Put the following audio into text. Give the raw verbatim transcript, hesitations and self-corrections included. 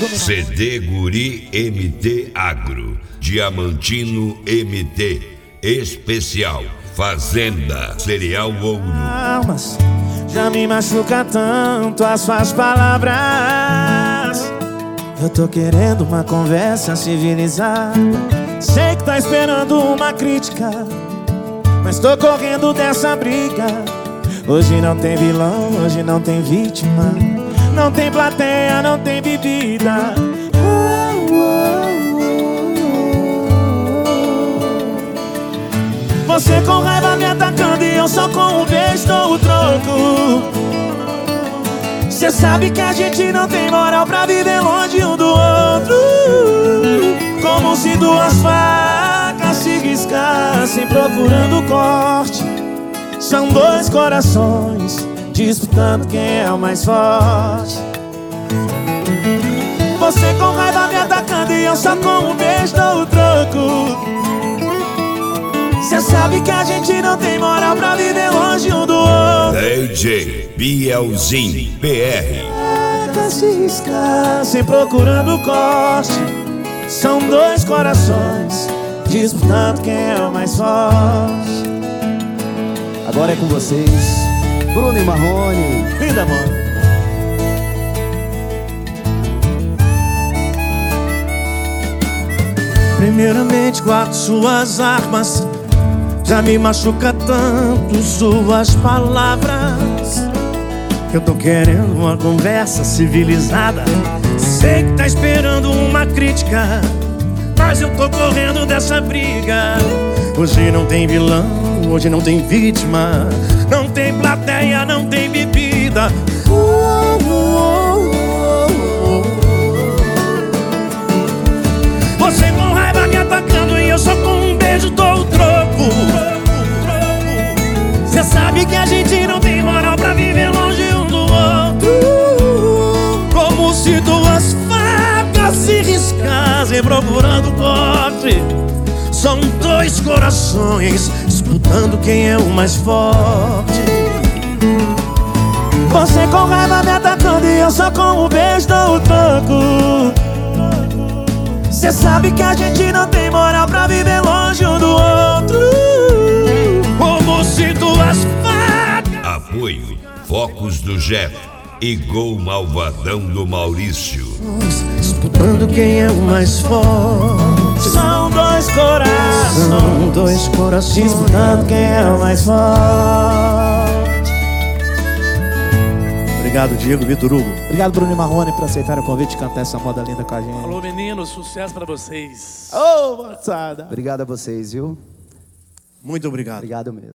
C D Guri M T Agro, Diamantino M T, especial, Fazenda, Cereal Ouro. Mas já me machuca tanto as suas palavras. Eu tô querendo uma conversa civilizada. Sei que tá esperando uma crítica, mas tô correndo dessa briga. Hoje não tem vilão, hoje não tem vítima, não tem plateia, não tem bebida. Você com raiva me atacando e eu só com um beijo dou o troco. Cê sabe que a gente não tem moral pra viver longe um do outro. Como se duas facas se riscassem procurando corte. São dois corações disputando quem é o mais forte. Você com raiva me atacando e eu só com um beijo dou o troco. Cê sabe que a gente não tem moral pra viver longe um do outro. D J Bielzinho P R. Pra se riscassem procurando corte. São dois corações disputando quem é o mais forte. Agora é com vocês, Bruno e Marrone. Linda, mano. Primeiramente guardo suas armas. Já me machuca tanto suas palavras. Eu tô querendo uma conversa civilizada. Sei que tá esperando uma crítica, mas eu tô correndo dessa briga. Hoje não tem vilão, hoje não tem vítima, não tem plateia, não tem bebida. Você com raiva me atacando e eu só com um beijo dou o troco. Cê sabe que a gente não tem moral pra viver longe um do outro. Como se duas facas se riscassem procurando corte. São dois corações disputando quem é o mais forte. Você com raiva me atacando e eu só com um beijo dou o troco. Cê sabe que a gente não tem moral pra viver longe um do outro. Como se duas facas. Apoio Focos do Jeff e Gol Malvadão do Maurício. Disputando quem é o mais forte. São dois corações, são dois corações disputando quem é o mais forte. Obrigado, Diego, Vitor Hugo. Obrigado, Bruno e Marrone, por aceitar o convite de cantar essa moda linda com a gente. Alô, meninos, sucesso pra vocês. Ô, moçada. Obrigado a vocês, viu? Muito obrigado. Obrigado mesmo.